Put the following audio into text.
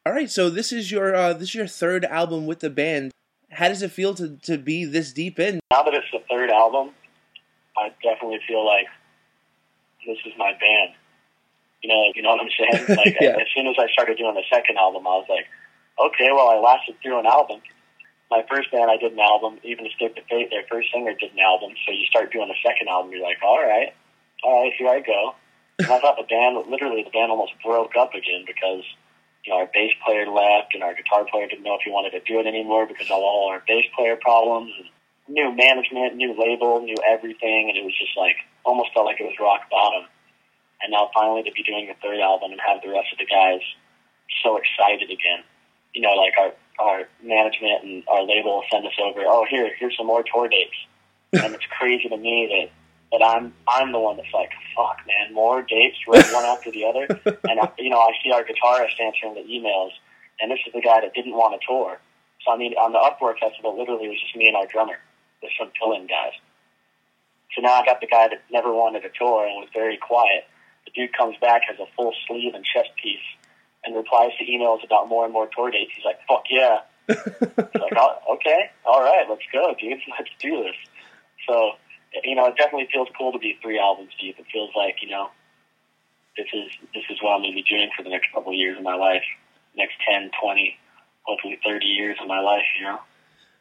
All right, so this is your third album with the band. How does it feel to be this deep in? Now that it's the third album, I definitely feel like this is my band. You know what I'm saying? Like, Yeah. As soon as I started doing the second album, I was like, okay, well, I lasted through an album. My first band, I did an album. Even Escape the Fate, their first singer did an album. So you start doing the second album, you're like, all right, here I go. And I thought the band almost broke up again because, our bass player left and our guitar player didn't know if he wanted to do it anymore because of all our bass player problems. And new management, new label, new everything. And it was just like, almost felt like it was rock bottom. And now finally to be doing the third album and have the rest of the guys so excited again. Like our management and our label will send us over, here's some more tour dates. And it's crazy to me that I'm the one that's like, fuck, man, more dates, right, one after the other. And, I see our guitarist answering the emails, and this is the guy that didn't want to tour. So, on the Upwork Festival, literally it was just me and our drummer with some fill-in guys. So now I got the guy that never wanted to tour and was very quiet. The dude comes back, has a full sleeve and chest piece, and replies to emails about more and more tour dates. He's like, fuck yeah. It's like, oh, okay, all right, let's go, dude. Let's do this. So, it definitely feels cool to be 3 albums deep. It feels like, this is what I'm going to be doing for the next couple of years of my life. Next 10, 20, hopefully 30 years of my life,